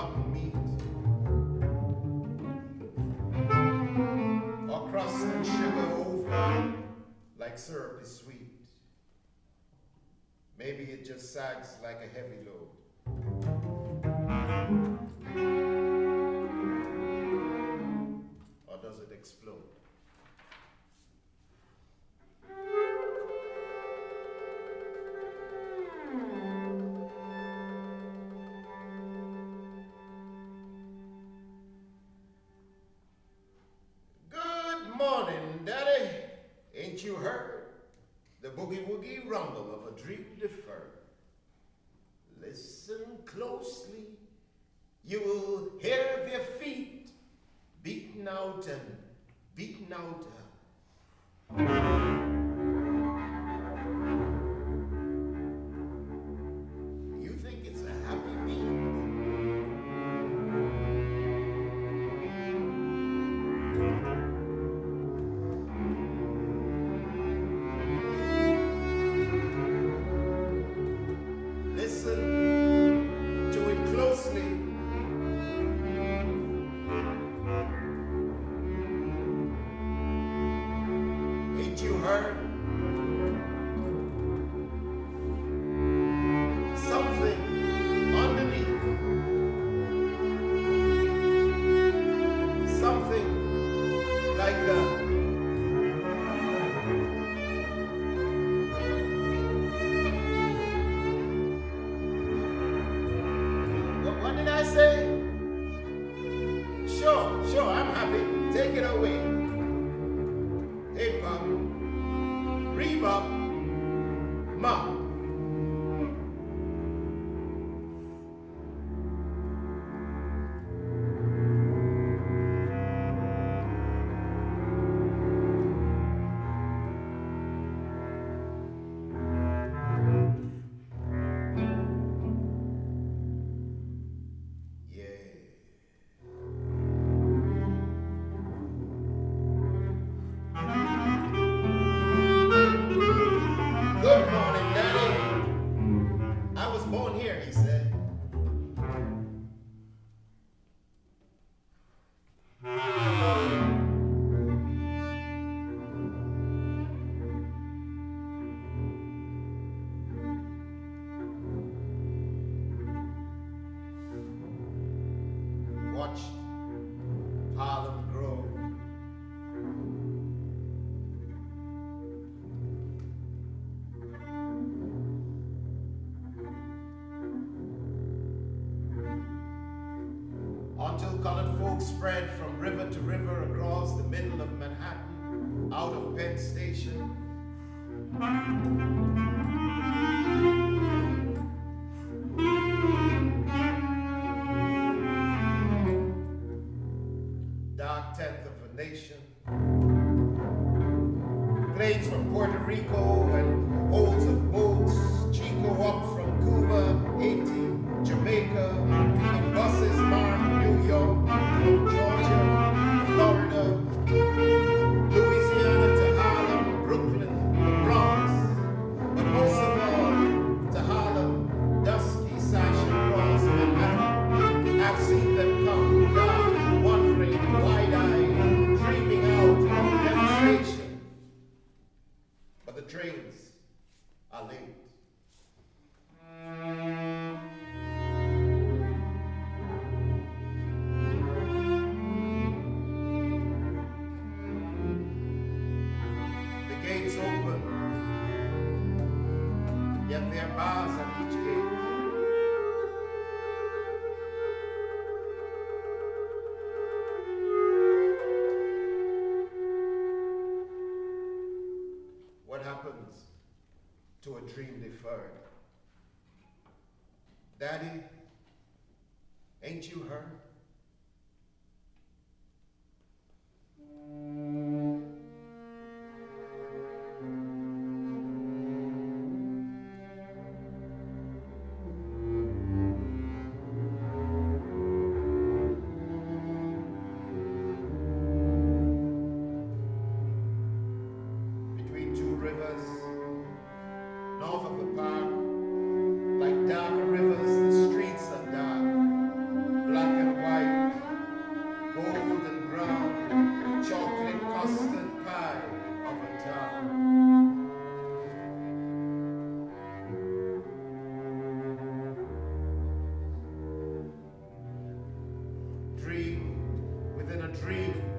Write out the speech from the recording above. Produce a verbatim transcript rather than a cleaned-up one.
rotten meat, or crust and sugar over like syrup is sweet. Maybe it just sags like a heavy load. Or does it explode? Good morning, Daddy. Ain't you heard the boogie-woogie rumble of a dream deferred? Listen closely. You will hear their feet beaten out and beaten out. You think it's a happy beat? Listen to it closely. Ain't you heard? Something underneath. Something like a what, what did I say? Sure, sure, I'm happy. Take it away. Hip hop, rebop, ma. Good morning, Daddy. I was born here, he said. Watched Harlem grow. Until colored folks spread from river to river across the middle of Manhattan, out of Penn Station. Dark tenth of a nation. Planes from Puerto Rico and olds of boats. Chico up from Cuba, Haiti, Jamaica, and buses marked New York, Georgia, Florida, Louisiana to Harlem, Brooklyn, the Bronx, but most of all to Harlem, dusky sash across Manhattan. I've seen them come, dark, wandering, wide-eyed, dreaming out of Penn Station. But the trains are late. The gates open, yet there are bars at each gate. What happens to a dream deferred? Daddy, ain't you heard? Between two rivers, north of the park, like dark rivers, the streets are dark. Black dream.